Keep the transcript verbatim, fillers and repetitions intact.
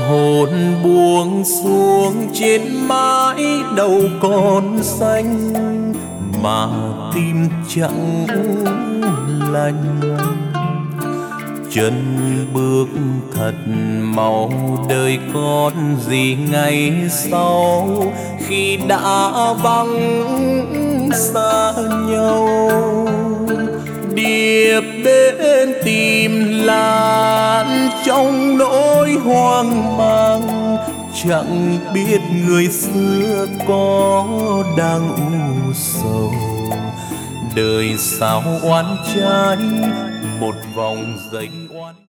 hồn buông xuống trên mái đầu con xanh mà tim chẳng lành. Chân bước thật mau đời con gì ngày sau khi đã vắng xa nhau. Điệp bên tìm làn trong nỗi hoang mang, chẳng biết người xưa có đang u sầu. Đời sao oán trái một vòng giây.